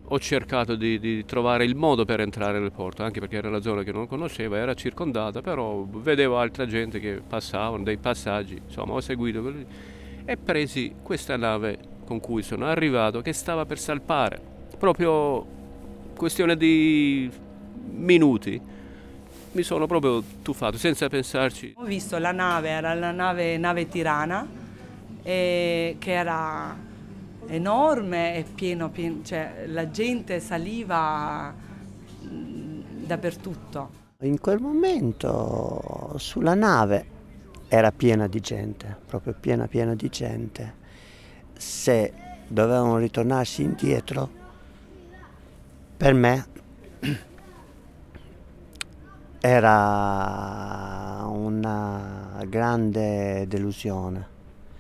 ho cercato di trovare il modo per entrare nel porto, anche perché era una zona che non conoscevo, era circondata, però vedevo altra gente che passavano, dei passaggi, insomma ho seguito quelli e presi questa nave con cui sono arrivato che stava per salpare, proprio questione di minuti, mi sono proprio tuffato senza pensarci. Ho visto la nave, era la nave Tirana, che era enorme e cioè la gente saliva dappertutto. In quel momento sulla nave era piena di gente, proprio piena di gente. Se dovevano ritornarsi indietro, per me era una grande delusione,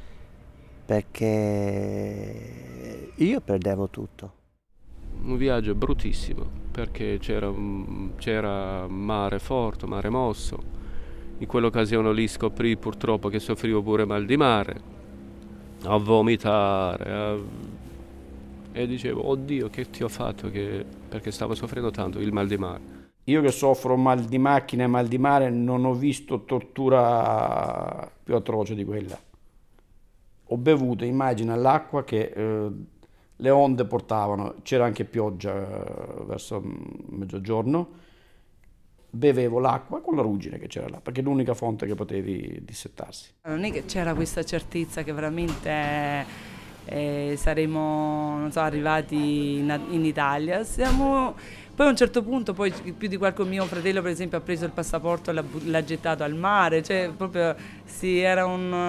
perché io perdevo tutto. Un viaggio bruttissimo perché c'era mare forte, mare mosso. In quell'occasione lì scoprì purtroppo che soffrivo pure mal di mare, a vomitare, e dicevo, oddio, che ti ho fatto? Perché stavo soffrendo tanto il mal di mare. Io che soffro mal di macchina e mal di mare non ho visto tortura più atroce di quella. Ho bevuto, immagina, l'acqua che le onde portavano, c'era anche pioggia verso mezzogiorno, bevevo l'acqua con la ruggine che c'era là, perché è l'unica fonte che potevi dissettarsi. Non è che c'era questa certezza che veramente saremo, non so, arrivati in Italia. Poi a un certo punto, poi più di qualche mio fratello per esempio ha preso il passaporto e l'ha gettato al mare, cioè proprio sì, era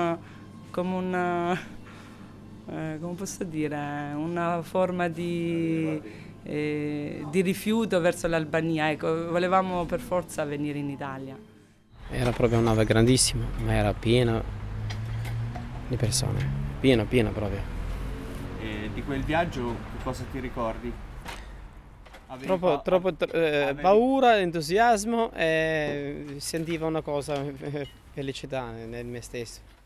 come posso dire, una forma di rifiuto verso l'Albania, ecco, volevamo per forza venire in Italia. Era proprio una nave grandissima, ma era piena di persone, piena proprio. E di quel viaggio che cosa ti ricordi? Troppo paura, entusiasmo e sentivo una cosa, felicità nel me stesso.